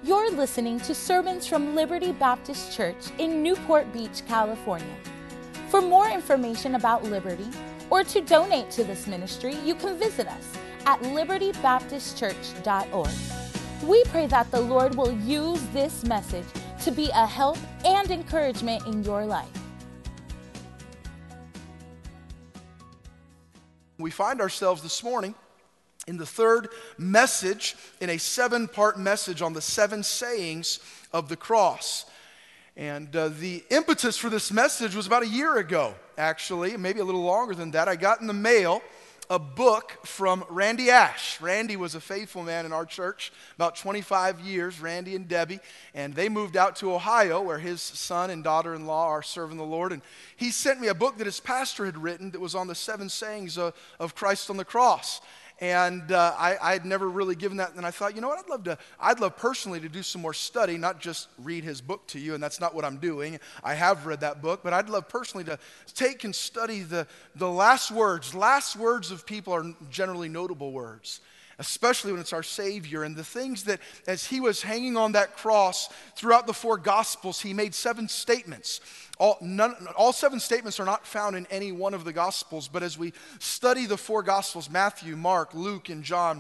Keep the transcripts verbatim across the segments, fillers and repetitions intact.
You're listening to sermons from Liberty Baptist Church in Newport Beach, California. For more information about Liberty or to donate to this ministry, you can visit us at liberty baptist church dot org. We pray that the Lord will use this message to be a help and encouragement in your life. We find ourselves this morning in the third message in a seven-part message on the seven sayings of the cross. And uh, the impetus for this message was about a year ago, actually, maybe a little longer than that. I got in the mail a book from Randy Ash. Randy was a faithful man in our church, about twenty-five years, Randy and Debbie, and they moved out to Ohio where his son and daughter-in-law are serving the Lord. And he sent me a book that his pastor had written that was on the seven sayings of, of Christ on the cross. And uh, I, I had never really given that, and I thought, you know what, I'd love to, I'd love personally to do some more study, not just read his book to you, and that's not what I'm doing. I have read that book, but I'd love personally to take and study the, the last words. Last words of people are generally notable words, especially when it's our Savior, and the things that as he was hanging on that cross throughout the four Gospels, he made seven statements. All, none, all seven statements are not found in any one of the Gospels, but as we study the four Gospels, Matthew, Mark, Luke, and John,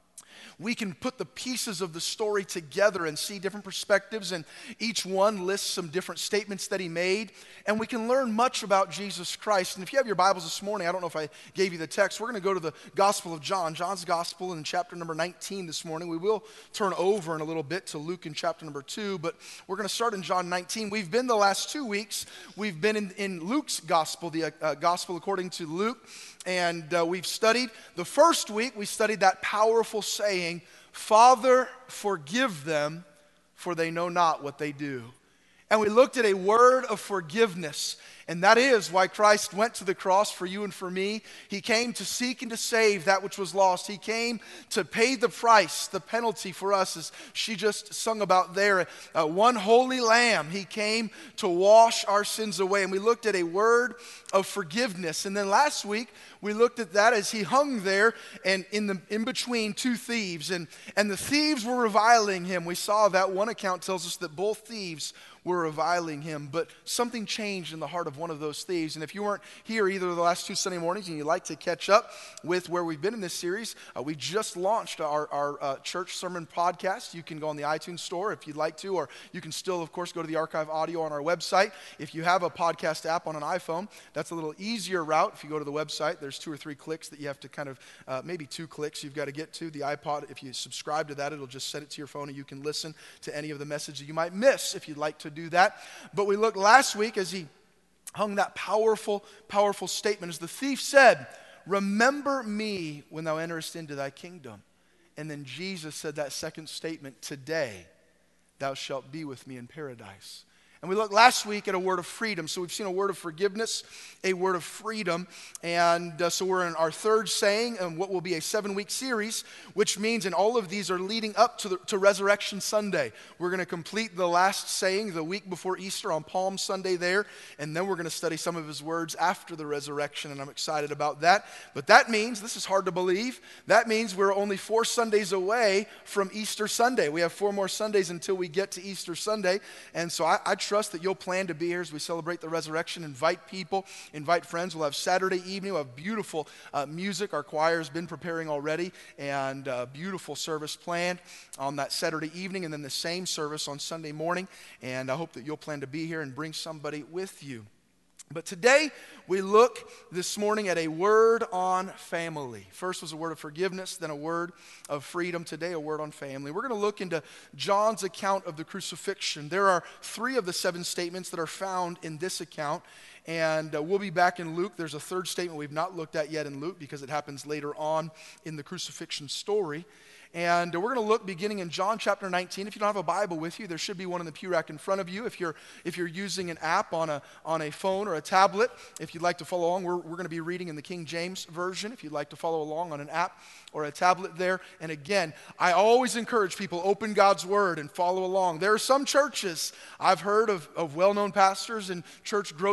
we can put the pieces of the story together and see different perspectives, and each one lists some different statements that he made, and we can learn much about Jesus Christ. And if you have your Bibles this morning, I don't know if I gave you the text, we're going to go to the Gospel of John, John's Gospel in chapter number nineteen this morning. We will turn over in a little bit to Luke in chapter number two, but we're going to start in John nineteen. We've been the last two weeks, we've been in, in Luke's Gospel, the uh, Gospel according to Luke, and uh, we've studied, the first week we studied that powerful saying, Father, forgive them, for they know not what they do. And we looked at a word of forgiveness, and that is why Christ went to the cross for you and for me. He came to seek and to save that which was lost. He came to pay the price, the penalty for us, as she just sung about there. Uh, one holy lamb, he came to wash our sins away. And we looked at a word of forgiveness. And then last week, we looked at that as he hung there and in the in between two thieves. And, and the thieves were reviling him. We saw that one account tells us that both thieves were reviling him, but something changed in the heart of one of those thieves. And if you weren't here either of the last two Sunday mornings and you'd like to catch up with where we've been in this series, uh, we just launched our, our uh, church sermon podcast. You can go on the iTunes store if you'd like to, or you can still, of course, go to the archive audio on our website. If you have a podcast app on an iPhone, that's a little easier route. If you go to the website, there's two or three clicks that you have to kind of, uh, maybe two clicks you've got to get to. The iPod, if you subscribe to that, it'll just set it to your phone and you can listen to any of the messages you might miss if you'd like to do that. But we looked last week as he hung that powerful, powerful statement. As the thief said, remember me when thou enterest into thy kingdom. And then Jesus said that second statement, today thou shalt be with me in paradise. And we looked last week at a word of freedom. So we've seen a word of forgiveness, a word of freedom. And uh, so we're in our third saying and what will be a seven-week series, which means, and all of these are leading up to, the, to Resurrection Sunday. We're going to complete the last saying the week before Easter on Palm Sunday there. And then we're going to study some of his words after the resurrection. And I'm excited about that. But that means, this is hard to believe, that means we're only four Sundays away from Easter Sunday. We have four more Sundays until we get to Easter Sunday. And so I, I trust that you'll plan to be here as we celebrate the resurrection. Invite people, invite friends. We'll have Saturday evening. We'll have beautiful uh, music. Our choir has been preparing already, and uh, beautiful service planned on that Saturday evening, and then the same service on Sunday morning. And I hope that you'll plan to be here and bring somebody with you. But today, we look this morning at a word on family. First was a word of forgiveness, then a word of freedom. Today, a word on family. We're going to look into John's account of the crucifixion. There are three of the seven statements that are found in this account, and uh, we'll be back in Luke. There's a third statement we've not looked at yet in Luke because it happens later on in the crucifixion story. And we're going to look beginning in John chapter nineteen. If you don't have a Bible with you, there should be one in the pew rack in front of you. If you're if you're using an app on a on a phone or a tablet, if you'd like to follow along, we're, we're going to be reading in the King James Version. If you'd like to follow along on an app or a tablet there. And again, I always encourage people, open God's Word and follow along. There are some churches I've heard of, of well-known pastors and church growth gurus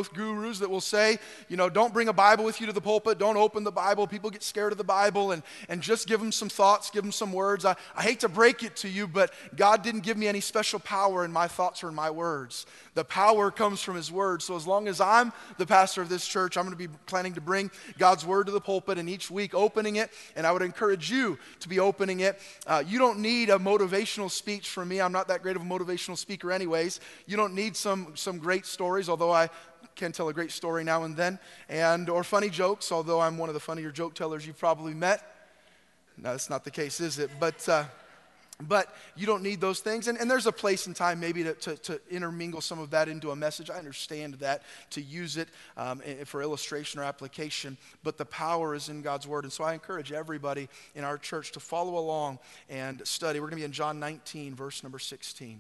gurus that will say, you know, don't bring a Bible with you to the pulpit, don't open the Bible, people get scared of the Bible, and, and just give them some thoughts, give them some words. I, I hate to break it to you, but God didn't give me any special power in my thoughts or in my words. The power comes from His Word. So as long as I'm the pastor of this church, I'm going to be planning to bring God's Word to the pulpit, and each week opening it, and I would encourage you to be opening it. Uh, you don't need a motivational speech from me. I'm not that great of a motivational speaker anyways. You don't need some, some great stories, although I can tell a great story now and then, and or funny jokes, although I'm one of the funnier joke tellers you've probably met. No, that's not the case, is it? But... Uh, But you don't need those things. And, and there's a place and time maybe to, to, to intermingle some of that into a message. I understand that, to use it um, for illustration or application. But the power is in God's Word. And so I encourage everybody in our church to follow along and study. We're going to be in John nineteen, verse number sixteen.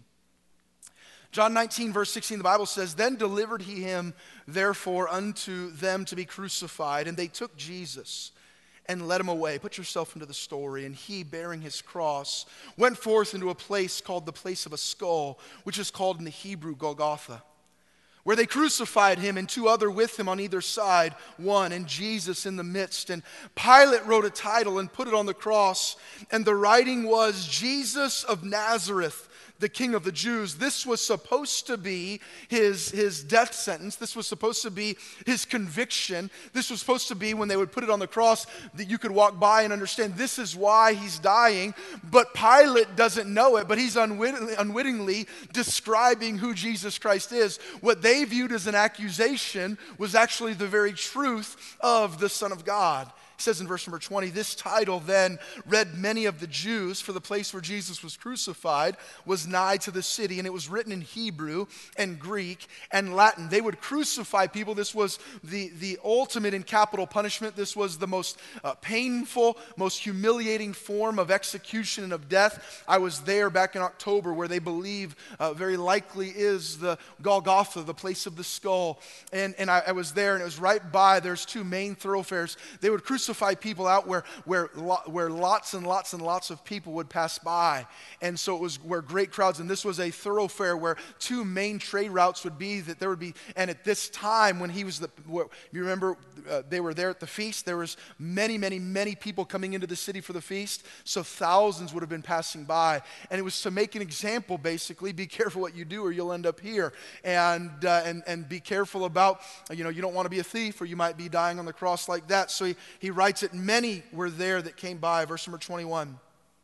John nineteen, verse sixteen, the Bible says, "Then delivered he him, therefore, unto them to be crucified. And they took Jesus and led him away." Put yourself into the story. "And he, bearing his cross, went forth into a place called the place of a skull, which is called in the Hebrew Golgotha, where they crucified him and two other with him on either side, one and Jesus in the midst. And Pilate wrote a title and put it on the cross, and the writing was, Jesus of Nazareth, the King of the Jews." This was supposed to be his, his death sentence. This was supposed to be his conviction. This was supposed to be when they would put it on the cross that you could walk by and understand this is why he's dying. But Pilate doesn't know it, but he's unwittingly, unwittingly describing who Jesus Christ is. What they viewed as an accusation was actually the very truth of the Son of God. He says in verse number twenty, "This title then read many of the Jews, for the place where Jesus was crucified was nigh to the city, and it was written in Hebrew and Greek and Latin." They would crucify people. This was the, the ultimate in capital punishment. This was the most uh, painful, most humiliating form of execution and of death. I was there back in October, where they believe uh, very likely is the Golgotha, the place of the skull. And, and I, I was there, and it was right by, there's two main thoroughfares. They would crucify Crucify people out where, where, where lots and lots and lots of people would pass by. And so it was where great crowds, and this was a thoroughfare where two main trade routes would be, that there would be, and at this time when he was the, you remember uh, they were there at the feast, there was many, many, many people coming into the city for the feast, so thousands would have been passing by. And it was to make an example, basically, be careful what you do or you'll end up here. And, uh, and, and be careful about, you know, you don't want to be a thief or you might be dying on the cross like that. So he, he writes it, "Many were there that came by." Verse number twenty-one.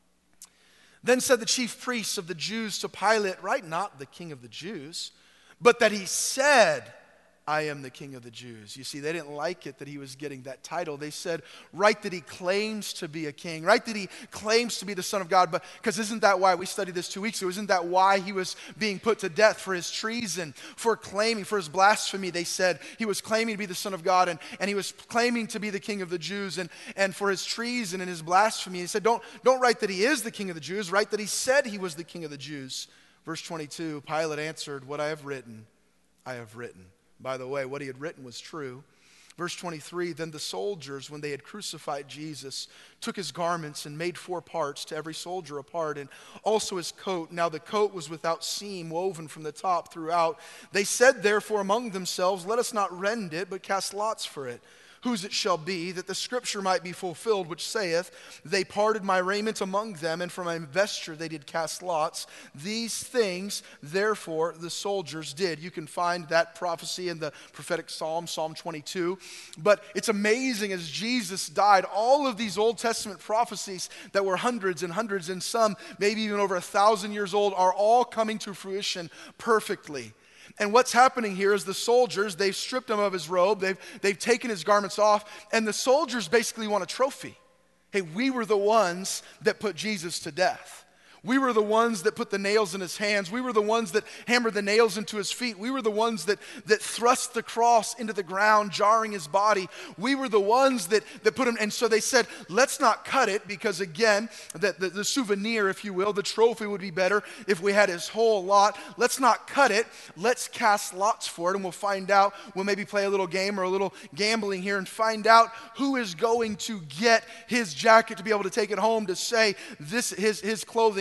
"Then said the chief priests of the Jews to Pilate, Write not the King of the Jews, but that he said, I am the King of the Jews." You see, they didn't like it that he was getting that title. They said, write that he claims to be a king. Write that he claims to be the Son of God. But because isn't that why we studied this two weeks ago? Isn't that why he was being put to death? For his treason, for claiming, for his blasphemy. They said he was claiming to be the Son of God, and, and he was claiming to be the King of the Jews. And, and for his treason and his blasphemy, he said, don't, don't write that he is the King of the Jews. Write that he said he was the King of the Jews. Verse twenty-two, Pilate answered, "What I have written, I have written." By the way, what he had written was true. Verse twenty-three, "Then the soldiers, when they had crucified Jesus, took his garments and made four parts, to every soldier a part, and also his coat. Now the coat was without seam, woven from the top throughout. They said therefore among themselves, Let us not rend it, but cast lots for it, whose it shall be, that the scripture might be fulfilled, which saith, They parted my raiment among them, and for my vesture they did cast lots. These things, therefore, the soldiers did." You can find that prophecy in the prophetic psalm, Psalm twenty-two. But it's amazing, as Jesus died, all of these Old Testament prophecies that were hundreds and hundreds, and some maybe even over a thousand years old, are all coming to fruition perfectly. And what's happening here is the soldiers, they've stripped him of his robe, they've, they've taken his garments off, and the soldiers basically want a trophy. Hey, we were the ones that put Jesus to death. We were the ones that put the nails in his hands. We were the ones that hammered the nails into his feet. We were the ones that, that thrust the cross into the ground, jarring his body. We were the ones that, that put him, and so they said, let's not cut it, because again, the, the, the souvenir, if you will, the trophy would be better if we had his whole lot. Let's not cut it. Let's cast lots for it, and we'll find out. We'll maybe play a little game or a little gambling here and find out who is going to get his jacket to be able to take it home to say this, his, his clothing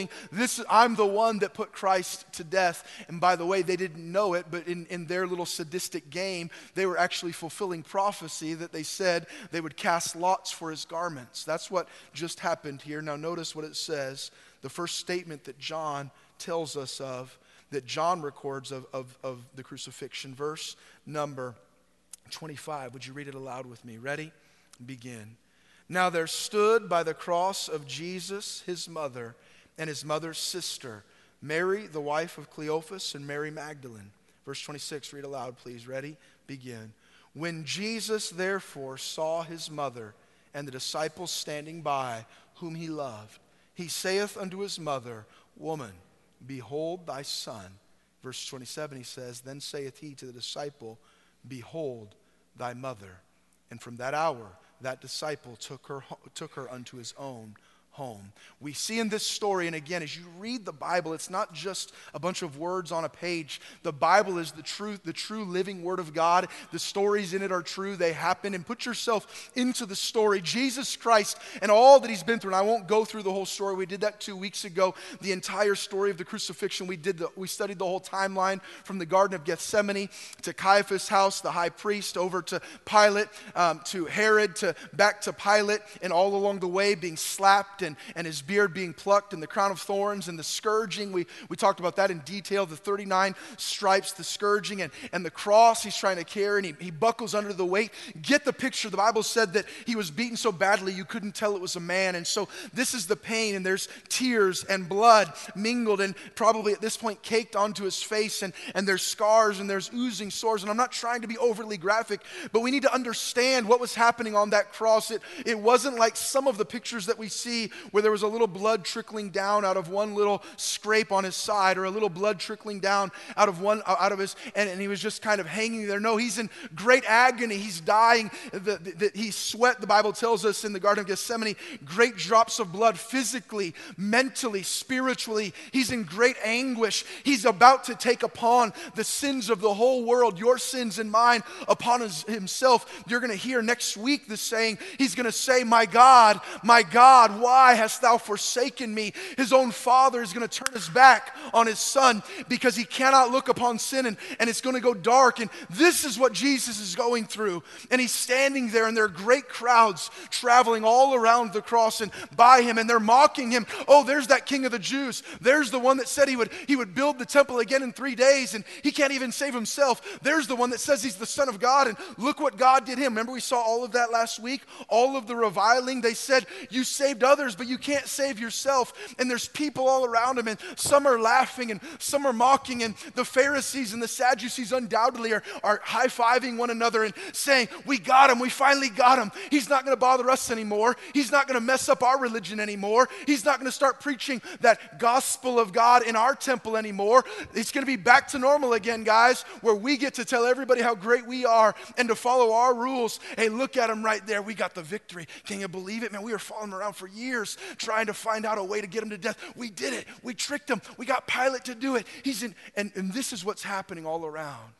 this, I'm the one that put Christ to death. And by the way, they didn't know it, but in, in their little sadistic game, they were actually fulfilling prophecy that they said they would cast lots for his garments. That's what just happened here. Now notice what it says. The first statement that John tells us of, that John records of, of, of the crucifixion, verse number twenty-five. Would you read it aloud with me? Ready? Begin. Now there stood by the cross of Jesus his mother and his mother's sister, Mary, the wife of Cleophas, and Mary Magdalene. Verse twenty-six, read aloud, please. Ready? Begin. When Jesus therefore saw his mother and the disciples standing by, whom he loved, he saith unto his mother, Woman, behold thy son. Verse twenty-seven, he says, Then saith he to the disciple, Behold thy mother. And from that hour, that disciple took her, took her unto his own home. We see in this story, and again, as you read the Bible, it's not just a bunch of words on a page. The Bible is the truth, the true living Word of God. The stories in it are true. They happen. And put yourself into the story. Jesus Christ and all that he's been through. And I won't go through the whole story. We did that two weeks ago. The entire story of the crucifixion. We did. The, we studied the whole timeline from the Garden of Gethsemane to Caiaphas' house, the high priest, over to Pilate, um, to Herod, to back to Pilate, and all along the way being slapped and, and his beard being plucked and the crown of thorns and the scourging. We, we talked about that in detail, the thirty-nine stripes, the scourging, and, and the cross he's trying to carry, and he, he buckles under the weight. Get the picture. The Bible said that he was beaten so badly you couldn't tell it was a man. And so this is the pain, and there's tears and blood mingled and probably at this point caked onto his face, and, and there's scars and there's oozing sores. And I'm not trying to be overly graphic, but we need to understand what was happening on that cross. It, it wasn't like some of the pictures that we see where there was a little blood trickling down out of one little scrape on his side, or a little blood trickling down out of one out of his, and, and he was just kind of hanging there. No, he's in great agony. He's dying. The, the, the, he sweat, the Bible tells us, in the Garden of Gethsemane, great drops of blood physically, mentally, spiritually. He's in great anguish. He's about to take upon the sins of the whole world, your sins and mine, upon his, himself. You're going to hear next week the saying, he's going to say, my God, my God, why hast thou forsaken me? His own father is going to turn his back on his son because he cannot look upon sin, and, and it's going to go dark. And this is what Jesus is going through. And he's standing there, and there are great crowds traveling all around the cross and by him, and they're mocking him. Oh, there's that King of the Jews. There's the one that said he would, he would build the temple again in three days, and he can't even save himself. There's the one that says he's the Son of God, and look what God did him. Remember we saw all of that last week? All of the reviling. They said, you saved others, but you can't save yourself. And there's people all around him, and some are laughing and some are mocking, and the Pharisees and the Sadducees undoubtedly are, are high-fiving one another and saying, we got him, we finally got him. He's not going to bother us anymore. He's not going to mess up our religion anymore. He's not going to start preaching that gospel of God in our temple anymore. It's going to be back to normal again, guys, where we get to tell everybody how great we are and to follow our rules. Hey, look at him right there. We got the victory. Can you believe it? Man, we were following him around for years trying to find out a way to get him to death. We did it. We tricked him. We got Pilate to do it. He's in, and, and this is what's happening all around.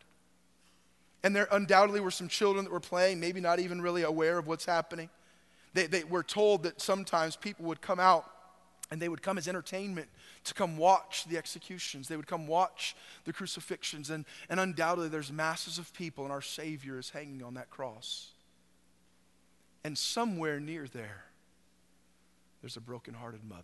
And there undoubtedly were some children that were playing, maybe not even really aware of what's happening. They, they were told that sometimes people would come out and they would come as entertainment to come watch the executions. They would come watch the crucifixions. And, and undoubtedly there's masses of people, and our Savior is hanging on that cross. And somewhere near there, there's a brokenhearted mother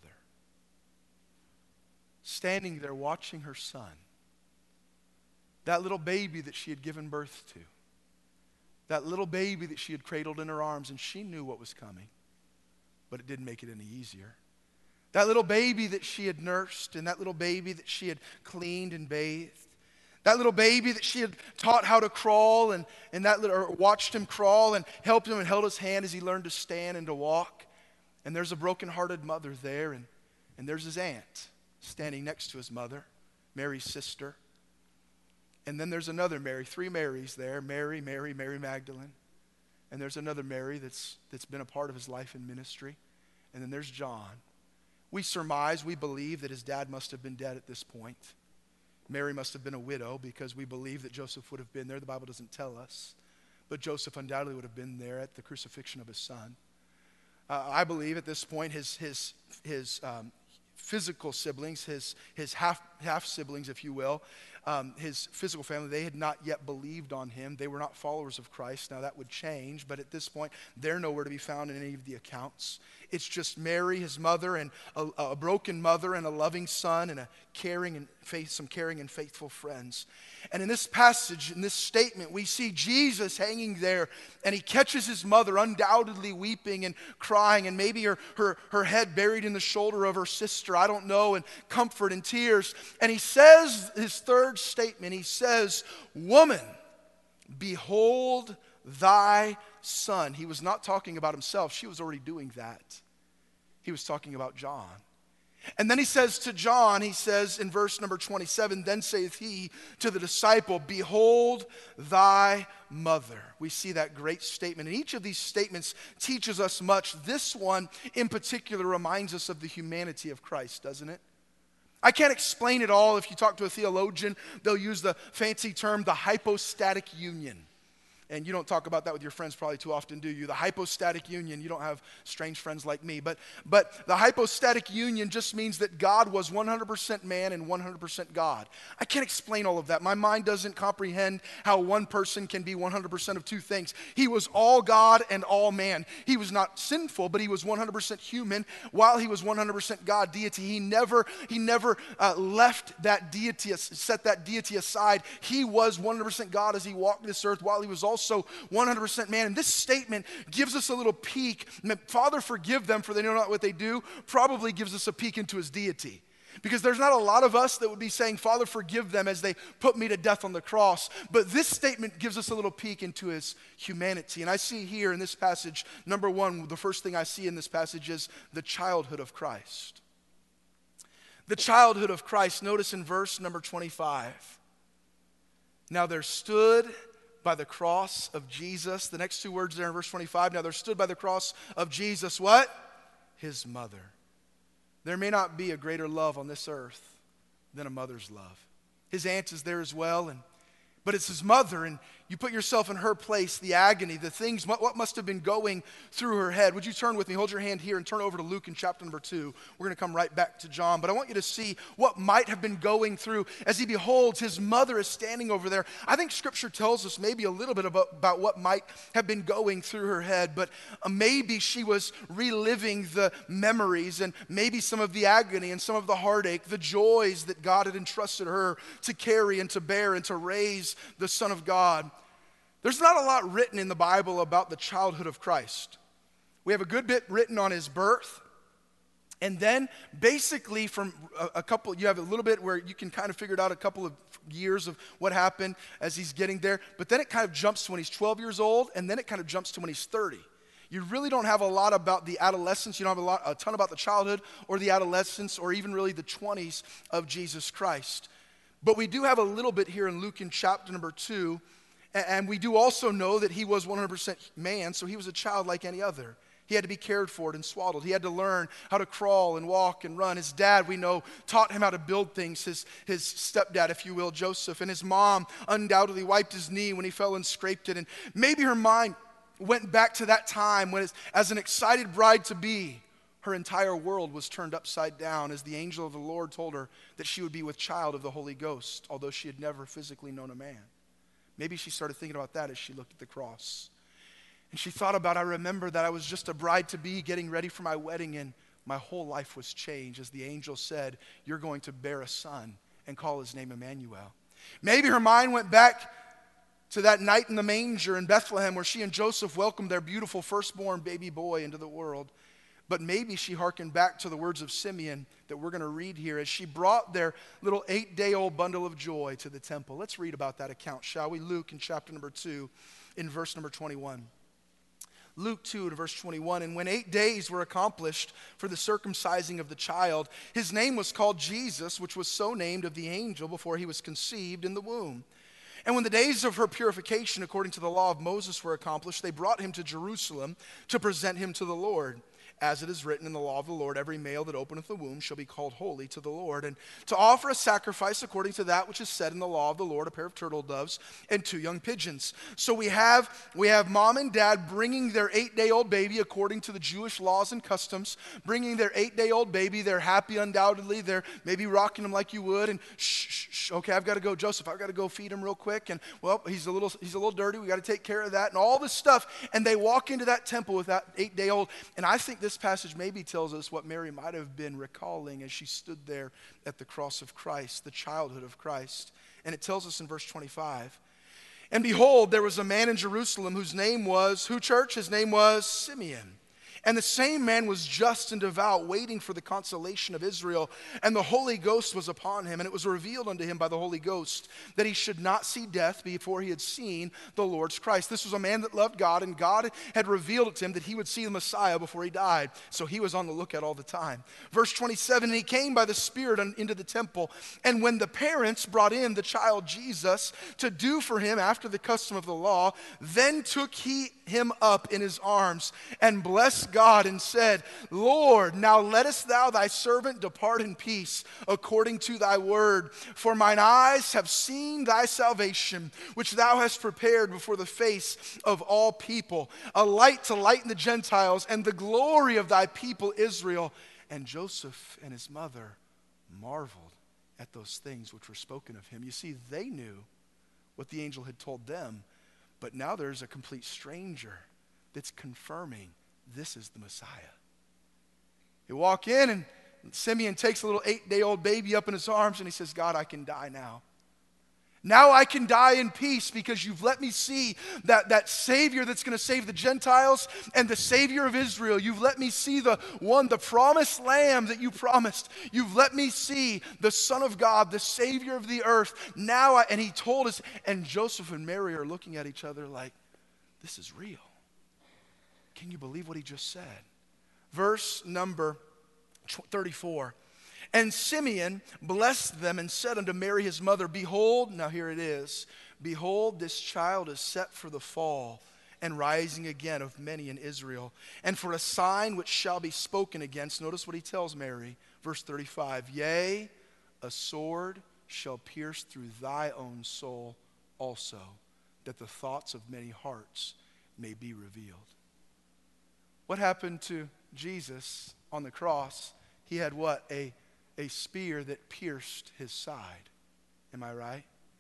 standing there watching her son, that little baby that she had given birth to, that little baby that she had cradled in her arms, and she knew what was coming, but it didn't make it any easier. That little baby that she had nursed, and that little baby that she had cleaned and bathed, that little baby that she had taught how to crawl, and, and that little, or watched him crawl and helped him and held his hand as he learned to stand and to walk. And there's a brokenhearted mother there, and, and there's his aunt standing next to his mother, Mary's sister. And then there's another Mary, three Marys there, Mary, Mary, Mary Magdalene. And there's another Mary that's, that's been a part of his life and ministry. And then there's John. We surmise, we believe that his dad must have been dead at this point. Mary must have been a widow because we believe that Joseph would have been there. The Bible doesn't tell us. But Joseph undoubtedly would have been there at the crucifixion of his son. Uh, I believe at this point his, his, his um, physical siblings, his, his half, half siblings, if you will, um, his physical family, they had not yet believed on him. They were not followers of Christ. Now that would change, but at this point, they're nowhere to be found in any of the accounts. It's just Mary, his mother, and a, a broken mother, and a loving son, and a caring and faith, some caring and faithful friends. And in this passage, in this statement, we see Jesus hanging there, and he catches his mother undoubtedly weeping and crying, and maybe her, her, her head buried in the shoulder of her sister, I don't know, and comfort and tears. And he says his third statement, he says, "Woman, behold thy son." He was not talking about himself. She was already doing that. He was talking about John. And then he says to John, he says in verse number twenty-seven, "Then saith he to the disciple, Behold thy mother." We see that great statement. And each of these statements teaches us much. This one in particular reminds us of the humanity of Christ, doesn't it? I can't explain it all. If you talk to a theologian, they'll use the fancy term, the hypostatic union. And you don't talk about that with your friends probably too often, do you? The hypostatic union. You don't have strange friends like me. But, but the hypostatic union just means that God was one hundred percent man and one hundred percent God. I can't explain all of that. My mind doesn't comprehend how one person can be one hundred percent of two things. He was all God and all man. He was not sinful, but he was one hundred percent human. While he was one hundred percent God, deity, he never, he never uh, left that deity, set that deity aside. He was one hundred percent God as he walked this earth, while he was also Also one hundred percent man. And this statement gives us a little peek. Father, forgive them, for they know not what they do, probably gives us a peek into his deity. Because there's not a lot of us that would be saying, Father, forgive them as they put me to death on the cross. But this statement gives us a little peek into his humanity. And I see here in this passage, number one, the first thing I see in this passage is the childhood of Christ. The childhood of Christ. Notice in verse number twenty-five. "Now there stood by the cross of Jesus," the next two words there in verse twenty-five, "Now there stood by the cross of Jesus," what? "His mother." There may not be a greater love on this earth than a mother's love. His aunt is there as well, and but it's his mother, and you put yourself in her place, the agony, the things, what must have been going through her head. Would you turn with me, hold your hand here, and turn over to Luke in chapter number two. We're going to come right back to John, but I want you to see what might have been going through as he beholds his mother is standing over there. I think Scripture tells us maybe a little bit about, about what might have been going through her head, but uh, maybe she was reliving the memories and maybe some of the agony and some of the heartache, the joys that God had entrusted her to carry and to bear and to raise the Son of God. There's not a lot written in the Bible about the childhood of Christ. We have a good bit written on his birth. And then basically from a, a couple, you have a little bit where you can kind of figure it out a couple of years of what happened as he's getting there. But then it kind of jumps to when he's twelve years old, and then it kind of jumps to when he's thirty. You really don't have a lot about the adolescence. You don't have a, lot, a ton about the childhood or the adolescence or even really the twenties of Jesus Christ. But we do have a little bit here in Luke in chapter number two. And we do also know that he was one hundred percent man, so he was a child like any other. He had to be cared for and swaddled. He had to learn how to crawl and walk and run. His dad, we know, taught him how to build things, his, his stepdad, if you will, Joseph. And his mom undoubtedly wiped his knee when he fell and scraped it. And maybe her mind went back to that time when, as an excited bride-to-be, her entire world was turned upside down as the angel of the Lord told her that she would be with child of the Holy Ghost, although she had never physically known a man. Maybe she started thinking about that as she looked at the cross. And she thought about, I remember that I was just a bride-to-be getting ready for my wedding, and my whole life was changed as the angel said, you're going to bear a son and call his name Emmanuel. Maybe her mind went back to that night in the manger in Bethlehem where she and Joseph welcomed their beautiful firstborn baby boy into the world. But maybe she hearkened back to the words of Simeon that we're going to read here as she brought their little eight-day-old bundle of joy to the temple. Let's read about that account, shall we? Luke in chapter number two, in verse number twenty-one. Luke two and verse twenty-one, "And when eight days were accomplished for the circumcising of the child, his name was called Jesus, which was so named of the angel before he was conceived in the womb. And when the days of her purification according to the law of Moses were accomplished, they brought him to Jerusalem to present him to the Lord. as it is written in the law of the Lord, every male that openeth the womb shall be called holy to the Lord. And to offer a sacrifice according to that which is said in the law of the Lord, a pair of turtle doves and two young pigeons. So we have, we have mom and dad bringing their eight-day-old baby according to the Jewish laws and customs, bringing their eight-day-old baby. They're happy undoubtedly. They're maybe rocking him like you would. And shh, shh, shh, okay, I've got to go, Joseph, I've got to go feed him real quick. And well, he's a little, he's a little dirty. We got to take care of that and all this stuff. And they walk into that temple with that eight-day-old. And I think this passage maybe tells us what Mary might have been recalling as she stood there at the cross of Christ, the childhood of Christ. And it tells us in verse twenty-five, and behold, there was a man in Jerusalem whose name was, who church? His name was Simeon. And the same man was just and devout, waiting for the consolation of Israel. And the Holy Ghost was upon him. And it was revealed unto him by the Holy Ghost that he should not see death before he had seen the Lord's Christ. This was a man that loved God, and God had revealed it to him that he would see the Messiah before he died. So he was on the lookout all the time. Verse twenty-seven, and he came by the Spirit into the temple. And when the parents brought in the child Jesus to do for him after the custom of the law, then took he him up in his arms and blessed God and said, Lord, now lettest thou thy servant depart in peace according to thy word. For mine eyes have seen thy salvation, which thou hast prepared before the face of all people, a light to lighten the Gentiles and the glory of thy people Israel. And Joseph and his mother marveled at those things which were spoken of him. You see, they knew what the angel had told them, but now there's a complete stranger that's confirming this is the Messiah. They walk in, and Simeon takes a little eight-day-old baby up in his arms, and he says, God, I can die now. Now I can die in peace because you've let me see that, that Savior that's going to save the Gentiles and the Savior of Israel. You've let me see the one, the promised Lamb that you promised. You've let me see the Son of God, the Savior of the earth. Now, I, and he told us, and Joseph and Mary are looking at each other like, this is real. Can you believe what he just said? Verse number thirty-four. And Simeon blessed them and said unto Mary his mother, behold, now here it is, behold, this child is set for the fall and rising again of many in Israel, and for a sign which shall be spoken against. Notice what he tells Mary, verse thirty-five, yea, a sword shall pierce through thy own soul also, that the thoughts of many hearts may be revealed. What happened to Jesus on the cross? He had what? A A spear that pierced his side. Am I right?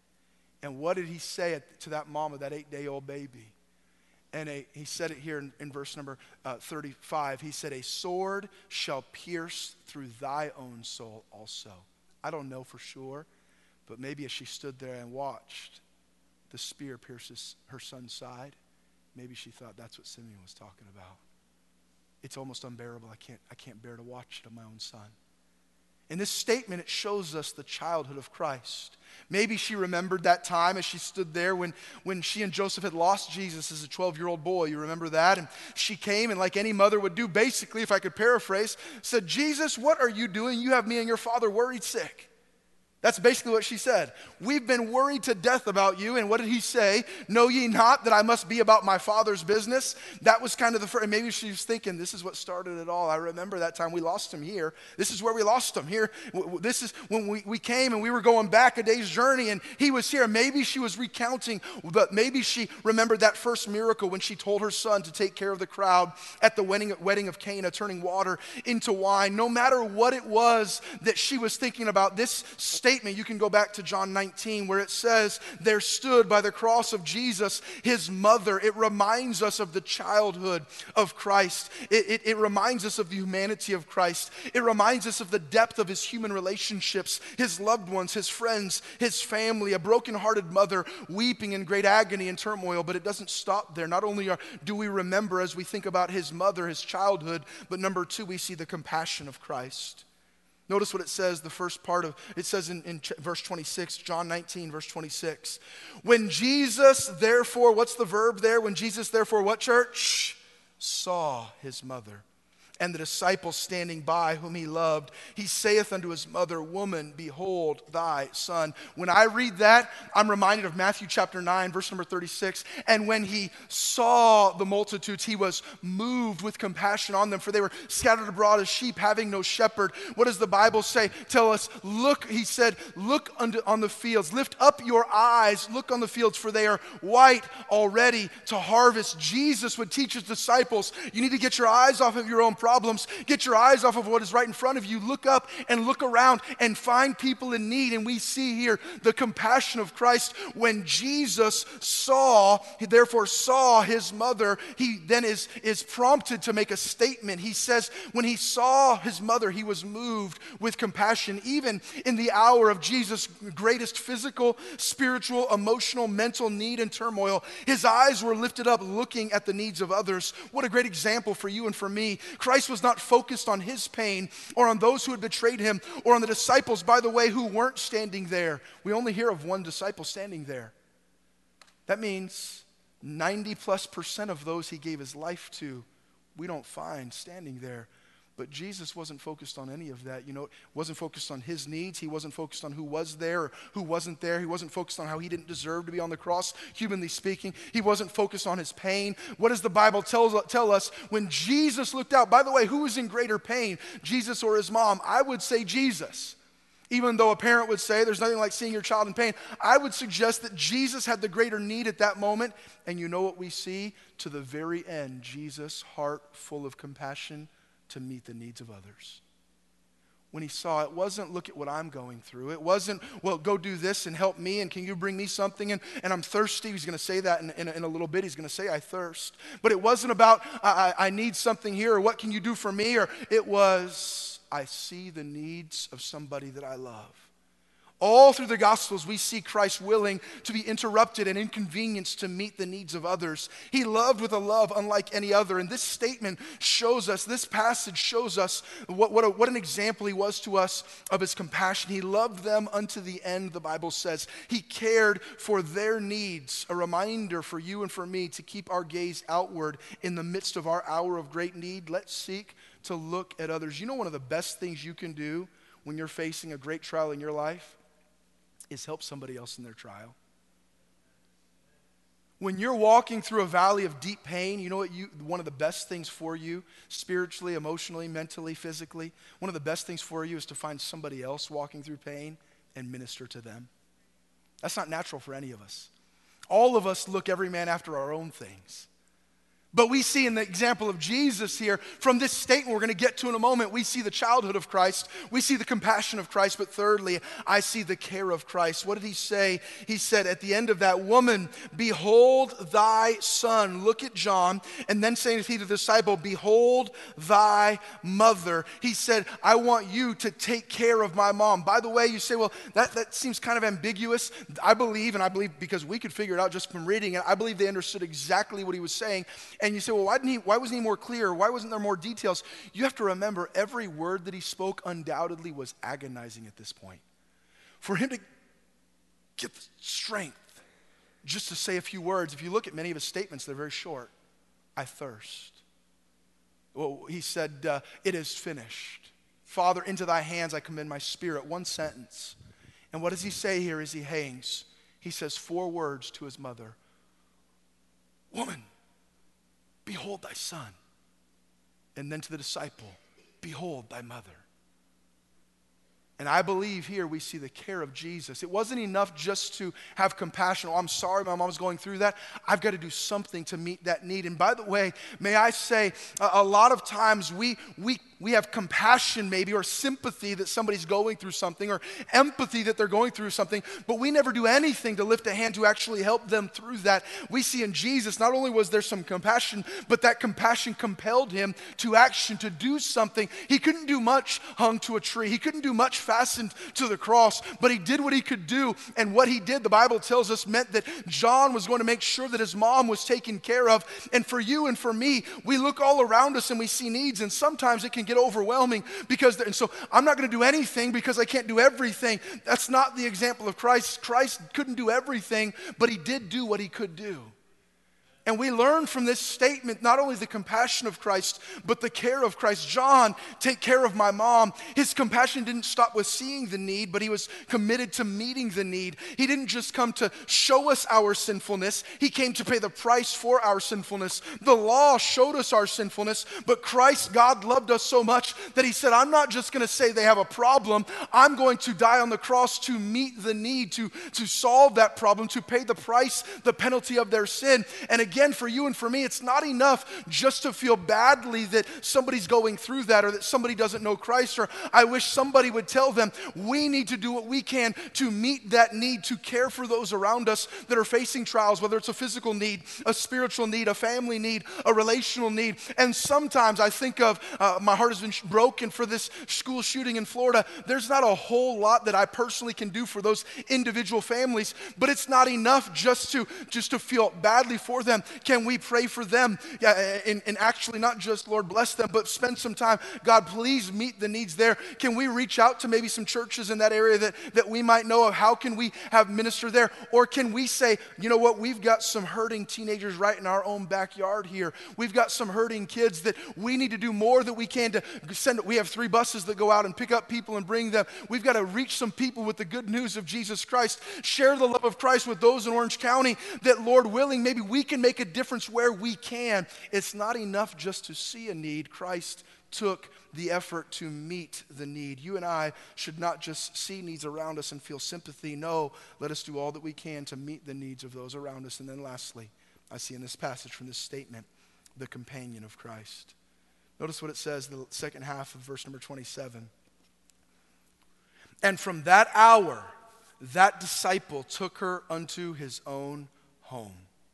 And what did he say at, to that mama, that eight-day-old baby? And a, he said it here in, in verse number uh, thirty-five. He said, a sword shall pierce through thy own soul also. I don't know for sure, but maybe as she stood there and watched the spear pierce her son's side, maybe she thought that's what Simeon was talking about. It's almost unbearable. I can't, I can't bear to watch it of my own son. In this statement, it shows us the childhood of Christ. Maybe she remembered that time as she stood there when, when she and Joseph had lost Jesus as a twelve-year-old boy. You remember that? And she came and like any mother would do, basically, if I could paraphrase, said, Jesus, what are you doing? You have me and your father worried sick. That's basically what she said. We've been worried to death about you. And what did he say? Know ye not that I must be about my Father's business? That was kind of the first. Maybe she was thinking, this is what started it all. I remember that time we lost him here. This is where we lost him here. This is when we, we came and we were going back a day's journey and he was here. Maybe she was recounting, but maybe she remembered that first miracle when she told her son to take care of the crowd at the wedding, wedding of Cana, turning water into wine. No matter what it was that she was thinking about, this statement, you can go back to John nineteen where it says, there stood by the cross of Jesus his mother. It reminds us of the childhood of Christ. It, it, it reminds us of the humanity of Christ. It reminds us of the depth of his human relationships, his loved ones, his friends, his family, a brokenhearted mother weeping in great agony and turmoil. But it doesn't stop there. Not only are, do we remember as we think about his mother, his childhood, but number two, we see the compassion of Christ. Notice what it says, the first part of, it says in, in verse twenty-six, John nineteen, verse twenty-six. When Jesus, therefore, what's the verb there? When Jesus, therefore, what, church? Saw his mother and the disciples standing by whom he loved, he saith unto his mother, Woman, behold thy son. When I read that, I'm reminded of Matthew chapter nine, verse number thirty-six. And when he saw the multitudes, he was moved with compassion on them, for they were scattered abroad as sheep, having no shepherd. What does the Bible say? Tell us, look, he said, look unto, on the fields, lift up your eyes, look on the fields, for they are white already to harvest. Jesus would teach his disciples, you need to get your eyes off of your own problems, get your eyes off of what is right in front of you, look up and look around and find people in need. And we see here the compassion of Christ. When Jesus saw, he therefore saw his mother, he then is, is prompted to make a statement. He says, when he saw his mother, he was moved with compassion. Even in the hour of Jesus' greatest physical, spiritual, emotional, mental need and turmoil, his eyes were lifted up looking at the needs of others. What a great example for you and for me. Christ was not focused on his pain or on those who had betrayed him or on the disciples, by the way, who weren't standing there. We only hear of one disciple standing there. That means ninety plus percent of those he gave his life to, we don't find standing there. But Jesus wasn't focused on any of that. You know, wasn't focused on his needs. He wasn't focused on who was there or who wasn't there. He wasn't focused on how he didn't deserve to be on the cross, humanly speaking. He wasn't focused on his pain. What does the Bible tell, tell us? When Jesus looked out, by the way, who was in greater pain, Jesus or his mom? I would say Jesus. Even though a parent would say there's nothing like seeing your child in pain, I would suggest that Jesus had the greater need at that moment. And you know what we see? To the very end, Jesus' heart full of compassion to meet the needs of others. When he saw, it wasn't, look at what I'm going through. It wasn't, well, go do this and help me, and can you bring me something? And, and I'm thirsty. He's going to say that in, in, a, in a little bit. He's going to say, I thirst. But it wasn't about, I, I need something here, or what can you do for me? Or it was, I see the needs of somebody that I love. All through the Gospels, we see Christ willing to be interrupted and inconvenienced to meet the needs of others. He loved with a love unlike any other. And this statement shows us, this passage shows us what, what, a, what an example he was to us of his compassion. He loved them unto the end, the Bible says. He cared for their needs. A reminder for you and for me to keep our gaze outward in the midst of our hour of great need. Let's seek to look at others. You know, one of the best things you can do when you're facing a great trial in your life is help somebody else in their trial. When you're walking through a valley of deep pain, you know what you one of the best things for you, spiritually, emotionally, mentally, physically, one of the best things for you is to find somebody else walking through pain and minister to them. That's not natural for any of us. All of us look every man after our own things. But we see in the example of Jesus here, from this statement we're going to get to in a moment, we see the childhood of Christ, we see the compassion of Christ, but thirdly, I see the care of Christ. What did he say? He said at the end of that, Woman, behold thy son. Look at John, and then saying to the disciple, behold thy mother. He said, I want you to take care of my mom. By the way, you say, well, that, that seems kind of ambiguous. I believe, and I believe because we could figure it out just from reading it, I believe they understood exactly what he was saying. And you say, well, why didn't he, why wasn't he more clear? Why wasn't there more details? You have to remember, every word that he spoke undoubtedly was agonizing at this point. For him to get the strength just to say a few words, if you look at many of his statements, they're very short. I thirst. Well, he said, uh, it is finished. Father, into thy hands I commend my spirit. One sentence. And what does he say here as he hangs? He says four words to his mother. Woman, behold thy son. And then to the disciple, behold thy mother. And I believe here we see the care of Jesus. It wasn't enough just to have compassion. Oh, I'm sorry my mom's going through that. I've got to do something to meet that need. And by the way, may I say, a, a lot of times we, we, we have compassion maybe, or sympathy that somebody's going through something, or empathy that they're going through something, but we never do anything to lift a hand to actually help them through that. We see in Jesus, not only was there some compassion, but that compassion compelled him to action, to do something. He couldn't do much hung to a tree. He couldn't do much fastened to the cross, but he did what he could do. And what he did, the Bible tells us, meant that John was going to make sure that his mom was taken care of. And for you and for me, we look all around us and we see needs, and sometimes it can get overwhelming because, and so I'm not going to do anything because I can't do everything. That's not the example of Christ. Christ couldn't do everything, but he did do what he could do. And we learn from this statement not only the compassion of Christ, but the care of Christ. John, take care of my mom. His compassion didn't stop with seeing the need, but he was committed to meeting the need. He didn't just come to show us our sinfulness. He came to pay the price for our sinfulness. The law showed us our sinfulness, but Christ, God, loved us so much that he said, I'm not just going to say they have a problem. I'm going to die on the cross to meet the need, to, to solve that problem, to pay the price, the penalty of their sin. And again, Again, for you and for me, it's not enough just to feel badly that somebody's going through that or that somebody doesn't know Christ, or I wish somebody would tell them. We need to do what we can to meet that need, to care for those around us that are facing trials, whether it's a physical need, a spiritual need, a family need, a relational need. And sometimes I think of, uh, my heart has been broken for this school shooting in Florida. There's not a whole lot that I personally can do for those individual families, but it's not enough just to, just to feel badly for them. Can we pray for them? Yeah, and, and actually not just, Lord, bless them, but spend some time. God, please meet the needs there. Can we reach out to maybe some churches in that area that, that we might know of? How can we have minister there? Or can we say, you know what, we've got some hurting teenagers right in our own backyard here. We've got some hurting kids that we need to do more that we can to send. We have three buses that go out and pick up people and bring them. We've got to reach some people with the good news of Jesus Christ. Share the love of Christ with those in Orange County that, Lord willing, maybe we can make a difference where we can. It's not enough just to see a need. Christ took the effort to meet the need. You and I should not just see needs around us and feel sympathy. No, let us do all that we can to meet the needs of those around us. And then lastly, I see in this passage from this statement, the companion of Christ. Notice what it says, the second half of verse number twenty-seven. And from that hour, that disciple took her unto his own home.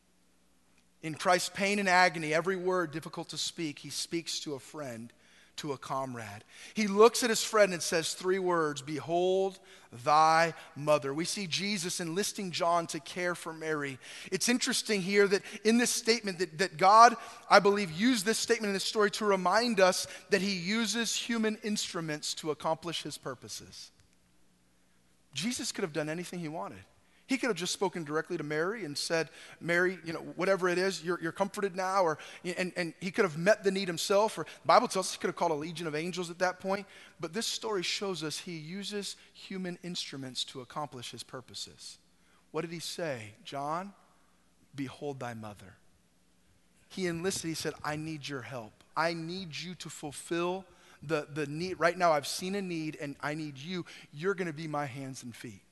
In Christ's pain and agony, every word difficult to speak, he speaks to a friend, to a comrade. He looks at his friend and says three words, behold thy mother. We see Jesus enlisting John to care for Mary. It's interesting here that in this statement that, that God, I believe, used this statement in this story to remind us that he uses human instruments to accomplish his purposes. Jesus could have done anything he wanted. He could have just spoken directly to Mary and said, Mary, you know, whatever it is, you're, you're comforted now. Or, and, and he could have met the need himself. Or the Bible tells us he could have called a legion of angels at that point. But this story shows us he uses human instruments to accomplish his purposes. What did he say? John, behold thy mother. He enlisted, he said, I need your help. I need you to fulfill the, the need. Right now I've seen a need and I need you. You're going to be my hands and feet.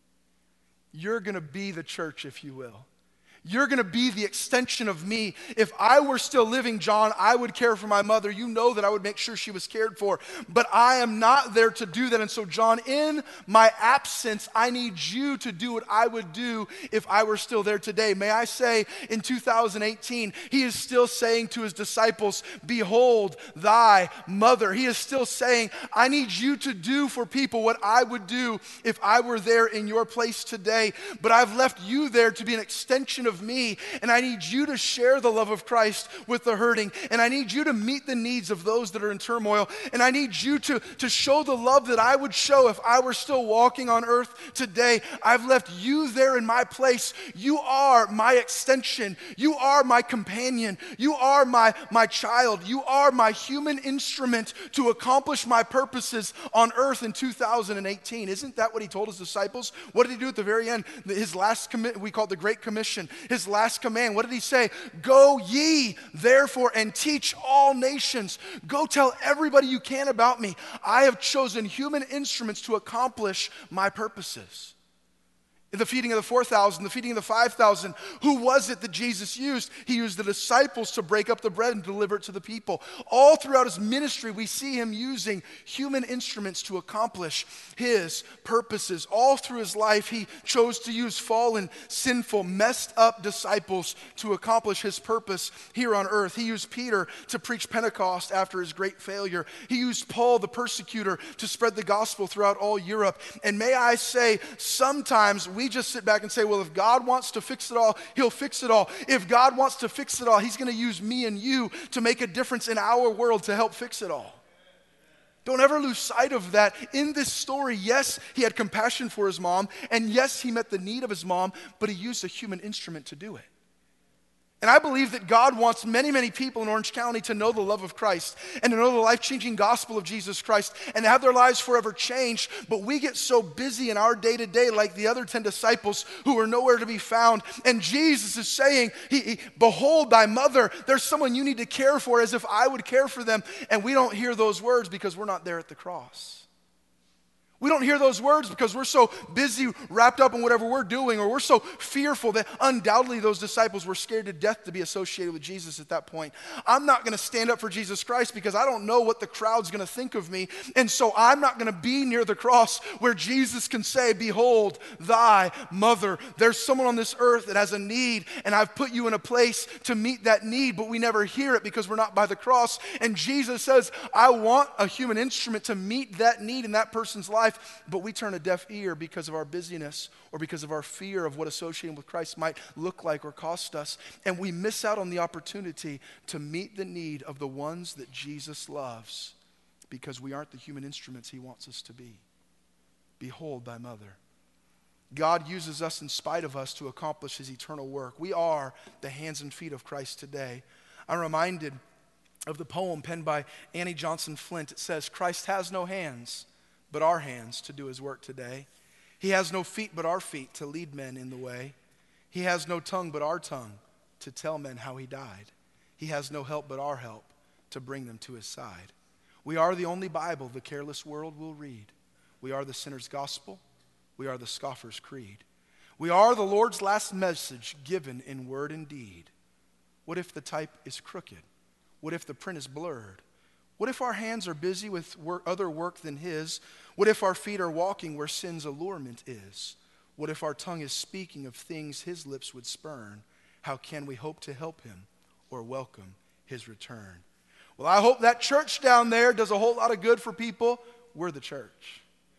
You're going to be the church, if you will. You're going to be the extension of me. If I were still living, John, I would care for my mother. You know that I would make sure she was cared for. But I am not there to do that. And so, John, in my absence, I need you to do what I would do if I were still there today. May I say, in two thousand eighteen, he is still saying to his disciples, behold thy mother. He is still saying, I need you to do for people what I would do if I were there in your place today. But I've left you there to be an extension of me, and I need you to share the love of Christ with the hurting, and I need you to meet the needs of those that are in turmoil, and I need you to, to show the love that I would show if I were still walking on earth today. I've left you there in my place. You are my extension. You are my companion. You are my, my child. You are my human instrument to accomplish my purposes on earth in two thousand eighteen. Isn't that what he told his disciples? What did he do at the very end? His last commit, we call it the Great Commission. His last command, what did he say? Go ye, therefore, and teach all nations. Go tell everybody you can about me. I have chosen human instruments to accomplish my purposes. The feeding of the four thousand, the feeding of the five thousand. Who was it that Jesus used? He used the disciples to break up the bread and deliver it to the people. All throughout his ministry, we see him using human instruments to accomplish his purposes. All through his life, he chose to use fallen, sinful, messed up disciples to accomplish his purpose here on earth. He used Peter to preach Pentecost after his great failure. He used Paul, the persecutor, to spread the gospel throughout all Europe. And may I say, sometimes we just sit back and say, well, if God wants to fix it all, he'll fix it all. If God wants to fix it all, he's going to use me and you to make a difference in our world to help fix it all. Don't ever lose sight of that. In this story, yes, he had compassion for his mom, and yes, he met the need of his mom, but he used a human instrument to do it. And I believe that God wants many, many people in Orange County to know the love of Christ and to know the life-changing gospel of Jesus Christ and to have their lives forever changed. But we get so busy in our day-to-day like the other ten disciples who are nowhere to be found. And Jesus is saying, he, he, behold thy mother. There's someone you need to care for as if I would care for them. And we don't hear those words because we're not there at the cross. We don't hear those words because we're so busy wrapped up in whatever we're doing, or we're so fearful that undoubtedly those disciples were scared to death to be associated with Jesus at that point. I'm not going to stand up for Jesus Christ because I don't know what the crowd's going to think of me. And so I'm not going to be near the cross where Jesus can say, behold, thy mother. There's someone on this earth that has a need, and I've put you in a place to meet that need, but we never hear it because we're not by the cross. And Jesus says, I want a human instrument to meet that need in that person's life. But we turn a deaf ear because of our busyness or because of our fear of what associating with Christ might look like or cost us. And we miss out on the opportunity to meet the need of the ones that Jesus loves because we aren't the human instruments he wants us to be. Behold thy mother. God uses us in spite of us to accomplish his eternal work. We are the hands and feet of Christ today. I'm reminded of the poem penned by Annie Johnson Flint. It says, Christ has no hands but our hands to do his work today. He has no feet but our feet to lead men in the way. He has no tongue but our tongue to tell men how he died. He has no help but our help to bring them to his side. We are the only Bible the careless world will read. We are the sinner's gospel. We are the scoffer's creed. We are the Lord's last message given in word and deed. What if the type is crooked? What if the print is blurred? What if our hands are busy with work, other work than his? What if our feet are walking where sin's allurement is? What if our tongue is speaking of things his lips would spurn? How can we hope to help him or welcome his return? Well, I hope that church down there does a whole lot of good for people. We're the church.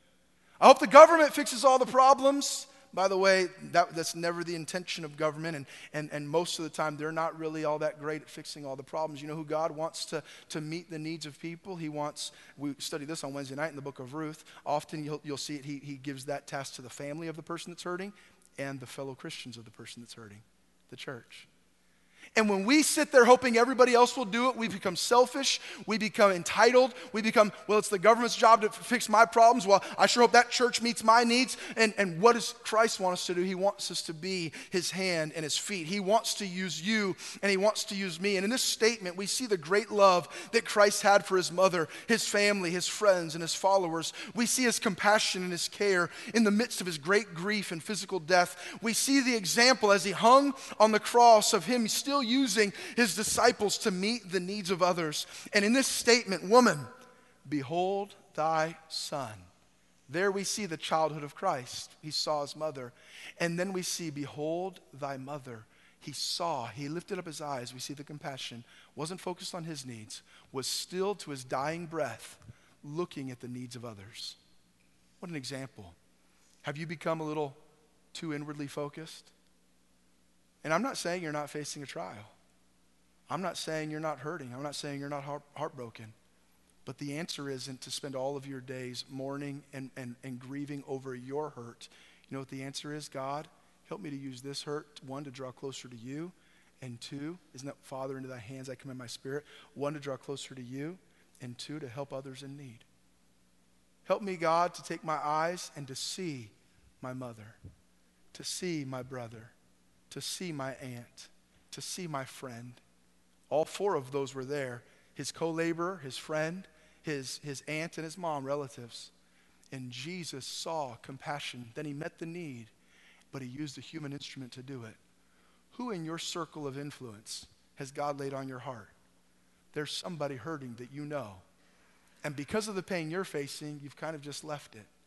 I hope the government fixes all the problems. By the way, that, that's never the intention of government, and, and, and most of the time they're not really all that great at fixing all the problems. You know who God wants to, to meet the needs of people? He wants, we study this on Wednesday night in the book of Ruth. Often you'll, you'll see it, he, he gives that task to the family of the person that's hurting and the fellow Christians of the person that's hurting, the church. And when we sit there hoping everybody else will do it, we become selfish, we become entitled, we become, well, it's the government's job to fix my problems. Well, I sure hope that church meets my needs. And, and what does Christ want us to do? He wants us to be his hand and his feet. He wants to use you, and he wants to use me. And in this statement, we see the great love that Christ had for his mother, his family, his friends, and his followers. We see his compassion and his care in the midst of his great grief and physical death. We see the example as he hung on the cross of him still using his disciples to meet the needs of others. And in this statement, woman, behold thy son. There we see the childhood of Christ. He saw his mother. And then we see, behold thy mother. He saw, he lifted up his eyes. We see the compassion. Wasn't focused on his needs. Was still to his dying breath, looking at the needs of others. What an example. Have you become a little too inwardly focused? And I'm not saying you're not facing a trial. I'm not saying you're not hurting. I'm not saying you're not heart, heartbroken. But the answer isn't to spend all of your days mourning and, and, and grieving over your hurt. You know what the answer is? God, help me to use this hurt, one, to draw closer to you, and two, isn't that, Father, into thy hands I commend my spirit, one, to draw closer to you, and two, to help others in need. Help me, God, to take my eyes and to see my mother, to see my brother, to see my aunt, to see my friend. All four of those were there. His co-laborer, his friend, his, his aunt, and his mom, relatives. And Jesus saw compassion. Then he met the need, but he used a human instrument to do it. Who in your circle of influence has God laid on your heart? There's somebody hurting that you know. And because of the pain you're facing, you've kind of just left it.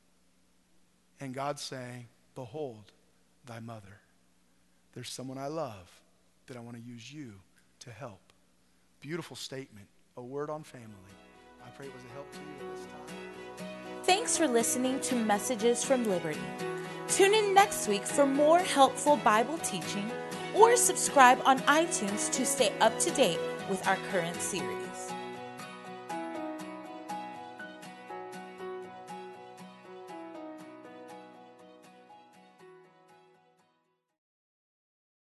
And God's saying, behold thy mother. There's someone I love that I want to use you to help. Beautiful statement, a word on family. I pray it was a help to you at this time. Thanks for listening to Messages from Liberty. Tune in next week for more helpful Bible teaching, or subscribe on iTunes to stay up to date with our current series.